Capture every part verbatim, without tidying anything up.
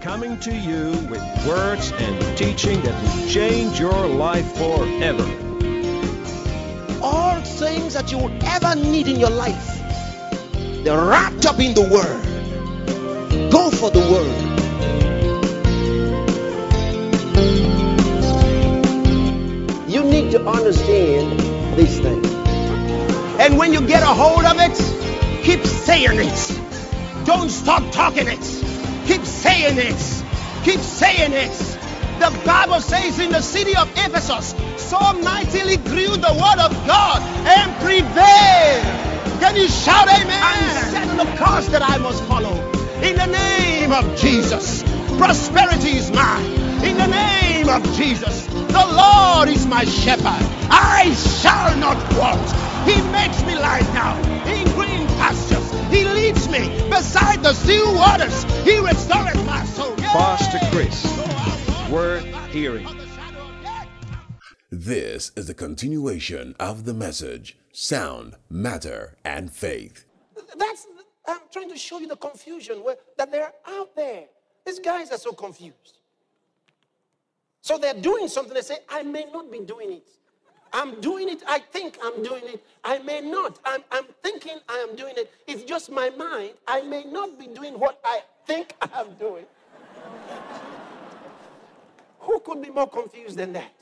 coming to you with words and teaching that will change your life forever. All things that you will ever need in your life, they're wrapped up in the Word. Go for the Word. You need to understand these things. And when you get a hold of it, keep saying it. Don't stop talking it. Keep saying it. Keep saying it. The Bible says in the city of Ephesus, so mightily grew the word of God and prevailed. Can you shout amen? I'm setting the course that I must follow. In the name of Jesus. Prosperity is mine. In the name of Jesus. The Lord is my shepherd. I shall not want. He makes me lie down in green pastures. He leads me beside the still waters. He restores my soul. Pastor Chris, worth hearing. This is the continuation of the message, Sound, Matter, and Faith. That's, I'm trying to show you the confusion where, that they're out there. These guys are so confused. So they're doing something. They say, I may not be doing it. I'm doing it. I think I'm doing it. I may not. I'm, I'm thinking I am doing it. It's just my mind. I may not be doing what I think I'm doing. Who could be more confused than that?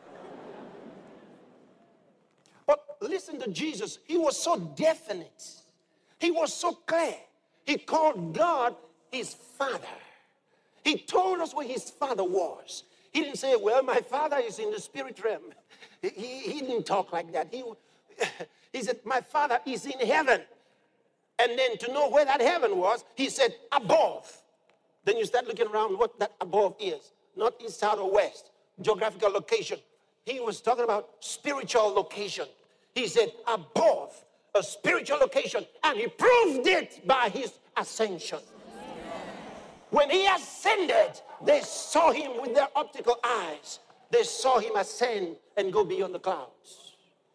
But listen to Jesus. He was so definite. He was so clear. He called God his Father. He told us where his Father was. He didn't say, well, my Father is in the spirit realm. He, he, he didn't talk like that. He, he said, my Father is in heaven. And then to know where that heaven was, he said, above. Then you start looking around what that above is. Not east, south, or west. Geographical location. He was talking about spiritual location. He said, above, a spiritual location. And he proved it by his ascension. When he ascended, they saw him with their optical eyes. They saw him ascend and go beyond the clouds.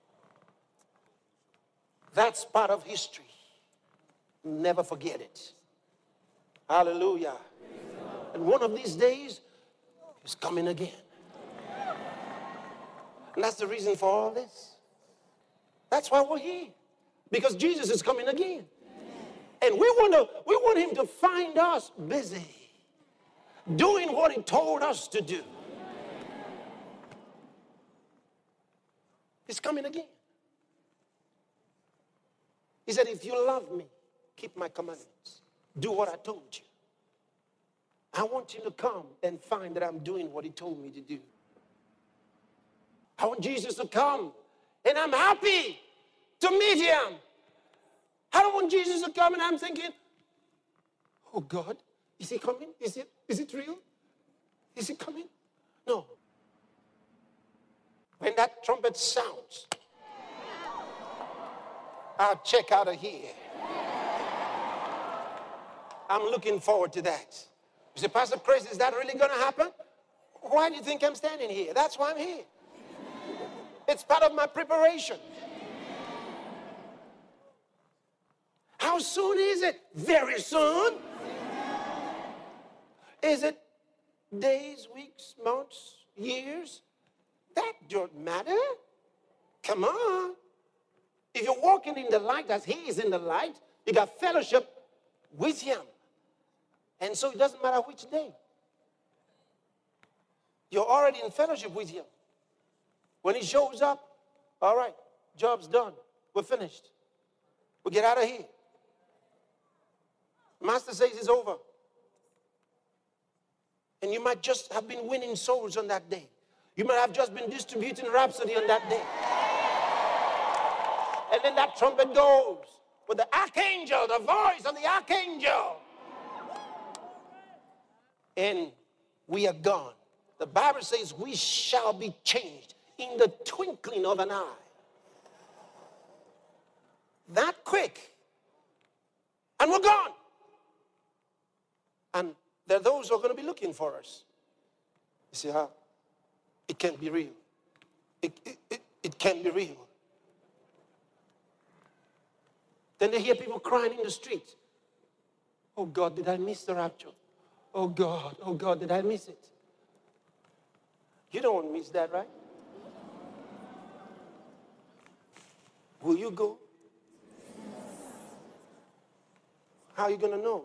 That's part of history. Never forget it. Hallelujah. And one of these days, he's coming again. And that's the reason for all this. That's why we're here. Because Jesus is coming again. And we want to, we want him to find us busy doing what he told us to do. He's coming again. He said, if you love me, keep my commandments. Do what I told you. I want you to come and find that I'm doing what he told me to do. I want Jesus to come, and I'm happy to meet him. I don't want Jesus to come, and I'm thinking, oh God, is he coming? Is it, is it real? Is he coming? No. When that trumpet sounds, I'll check out of here. I'm looking forward to that. You say, Pastor Chris, is that really going to happen? Why do you think I'm standing here? That's why I'm here. It's part of my preparation. How soon is it? Very soon. Is it days, weeks, months, years? That don't matter. Come on. If you're walking in the light as he is in the light, you got fellowship with him. And so it doesn't matter which day. You're already in fellowship with him. When he shows up, all right, job's done. We're finished. We get out of here. Master says it's over. And you might just have been winning souls on that day. You might have just been distributing Rhapsody on that day. And then that trumpet goes with the archangel, the voice of the archangel. And we are gone. The Bible says we shall be changed in the twinkling of an eye. That quick. And we're gone. And there are those who are going to be looking for us. You see how? It can't be real. It, it, it, it can't be real. Then they hear people crying in the street. Oh God, did I miss the rapture? Oh God, oh God, did I miss it? You don't miss that, right? Will you go? How are you going to know?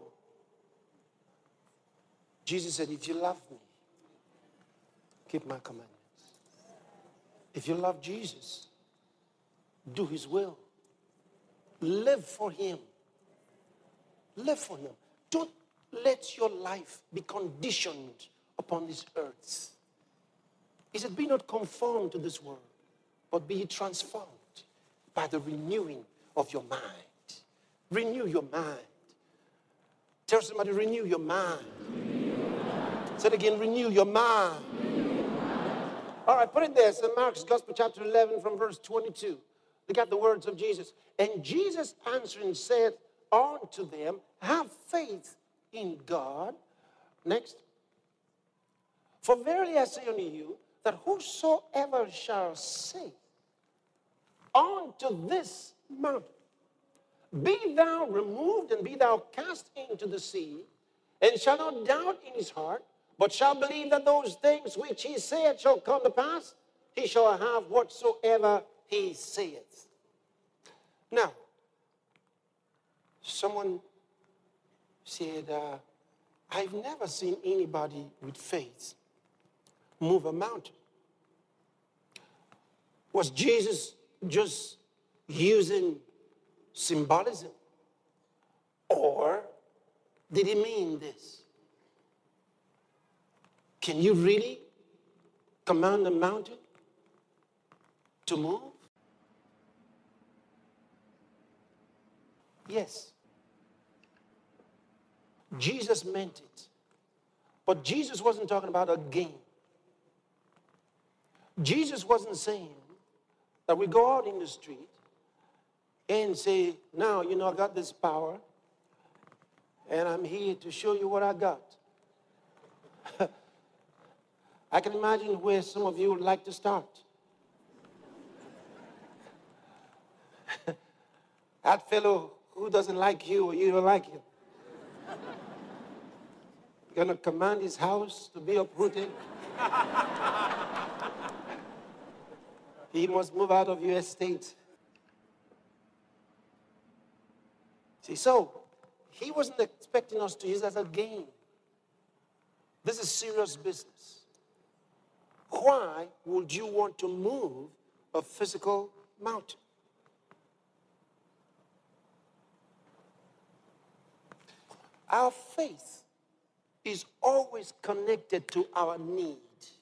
Jesus said, if you love me, keep my commandments. If you love Jesus, do his will. Live for him. Live for him. Don't let your life be conditioned upon this earth. He said, be not conformed to this world, but be transformed by the renewing of your mind. Renew your mind. Tell somebody, renew your mind. Say it again, renew your mind. All right, put it there. Saint Mark's Gospel, chapter eleven, from verse twenty-two. Look at the words of Jesus. And Jesus answering said unto them, have faith in God. Next. For verily I say unto you, that whosoever shall say unto this mountain, be thou removed and be thou cast into the sea, and shall not doubt in his heart, but shall believe that those things which he said shall come to pass, he shall have whatsoever he saith. Now, someone said, uh, I've never seen anybody with faith move a mountain. Was Jesus just using symbolism? Or did he mean this? Can you really command a mountain to move? Yes. Jesus meant it. But Jesus wasn't talking about a game. Jesus wasn't saying that we go out in the street and say, now, you know, I got this power, and I'm here to show you what I got. I can imagine where some of you would like to start. That fellow who doesn't like you or you don't like him, gonna command his house to be uprooted. He must move out of your estate. See, so he wasn't expecting us to use it as a game. This is serious business. Why would you want to move a physical mountain? Our faith is always connected to our need.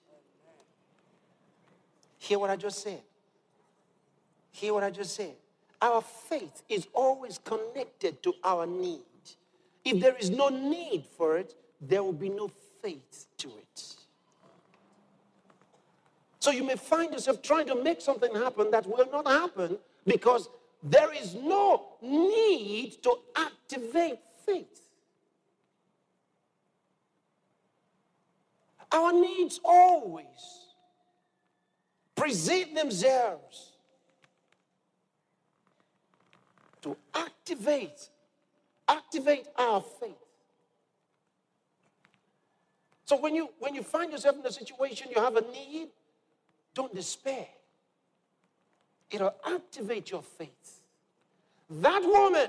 Hear what I just said? Hear what I just said? Our faith is always connected to our need. If there is no need for it, there will be no faith to it. So you may find yourself trying to make something happen that will not happen because there is no need to activate faith. Our needs always present themselves to activate, activate our faith. So when you, when you find yourself in a situation, you have a need, don't despair. It'll activate your faith. That woman,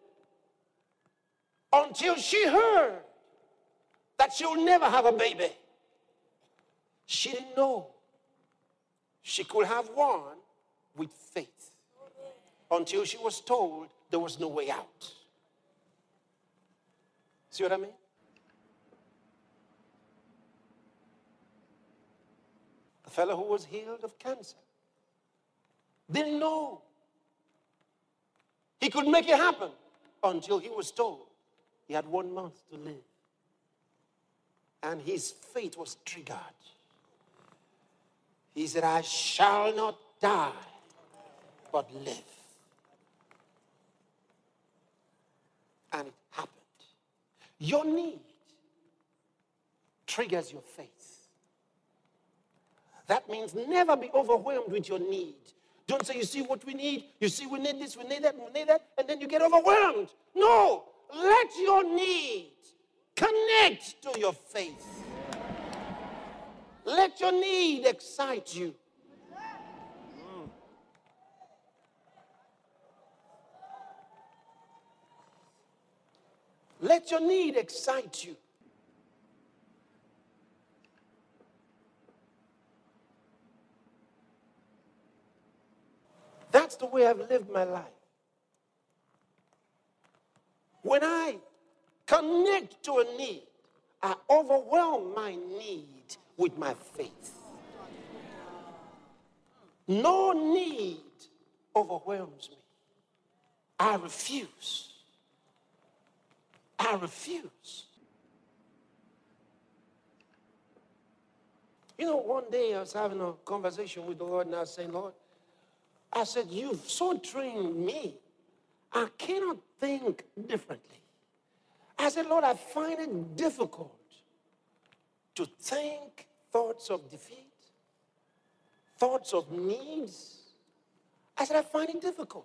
until she heard that she'll never have a baby, she didn't know she could have one with faith until she was told there was no way out. See what I mean? The fellow who was healed of cancer didn't know he could make it happen until he was told he had one month to live. And his faith was triggered. He said, I shall not die, but live. And it happened. Your need triggers your faith. That means never be overwhelmed with your need. Don't say, you see what we need, you see we need this, we need that, we need that, and then you get overwhelmed. No, let your need connect Connect to your faith. Let your need excite you. Let your need excite you. That's the way I've lived my life. When I connect to a need, I overwhelm my need with my faith. No need overwhelms me. I refuse. I refuse. You know, one day I was having a conversation with the Lord and I was saying, Lord, I said, you've so trained me, I cannot think differently. I said, Lord, I find it difficult to think thoughts of defeat, thoughts of needs. I said, I find it difficult.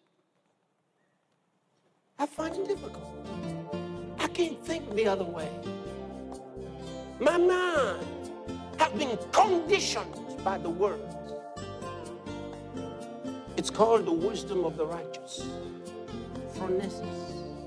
I find it difficult. I can't think the other way. My mind has been conditioned by the word. It's called the wisdom of the righteous. Phronesis.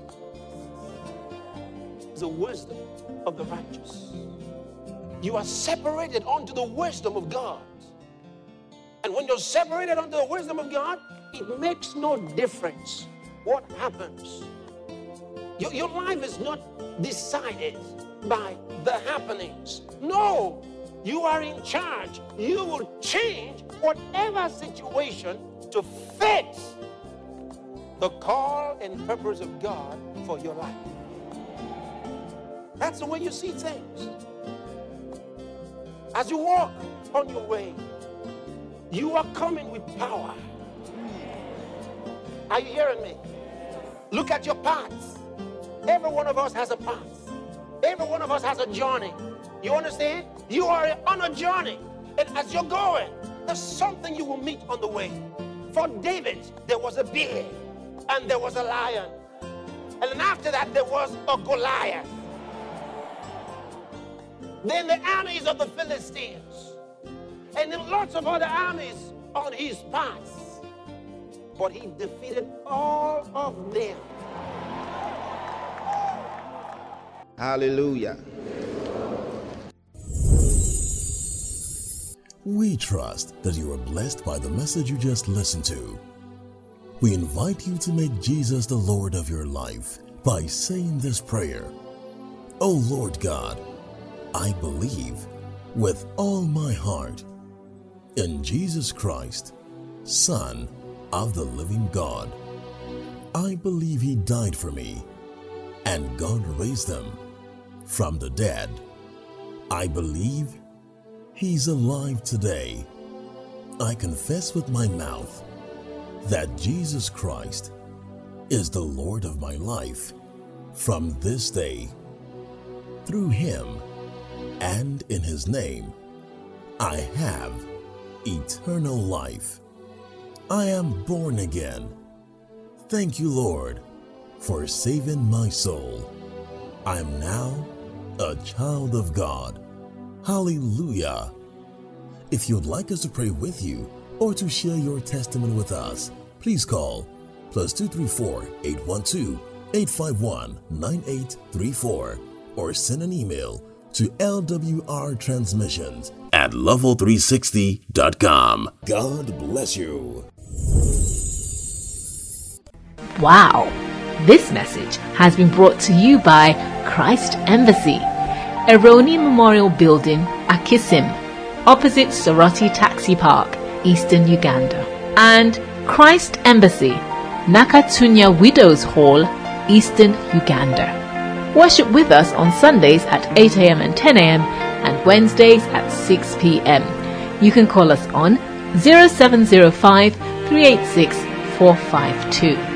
The wisdom of the righteous. You are separated unto the wisdom of God. And when you're separated unto the wisdom of God, it makes no difference what happens. Your, your life is not decided by the happenings. No, you are in charge. You will change whatever situation to fit the call and purpose of God for your life. That's the way you see things. As you walk on your way, you are coming with power. Are you hearing me? Look at your paths. Every one of us has a path. Every one of us has a journey. You understand? You are on a journey. And as you're going, there's something you will meet on the way. For David, there was a bear and there was a lion. And then after that, there was a Goliath. Then the armies of the Philistines. And then lots of other armies on his path. But he defeated all of them. Hallelujah. We trust that you are blessed by the message you just listened to. We invite you to make Jesus the Lord of your life by saying this prayer. Oh Lord God, I believe with all my heart in Jesus Christ, Son of the living God. I believe He died for me and God raised Him from the dead. I believe He's alive today. I confess with my mouth that Jesus Christ is the Lord of my life from this day. Through Him and in His name, I have eternal life. I am born again. Thank you, Lord, for saving my soul. I am now a child of God. Hallelujah. If you'd like us to pray with you or to share your testimony with us, please call plus two three four, eight one two, eight five one, nine eight three four or send an email to L W R transmissions at level three sixty dot com. God bless you. Wow! This message has been brought to you by Christ Embassy, Eroni Memorial Building, Akisim, opposite Soroti Taxi Park, Eastern Uganda, and Christ Embassy, Nakatunya Widows Hall, Eastern Uganda. Worship with us on Sundays at eight a.m. and ten a.m. and Wednesdays at six p.m. You can call us on zero seven zero five, three eight six, four five two.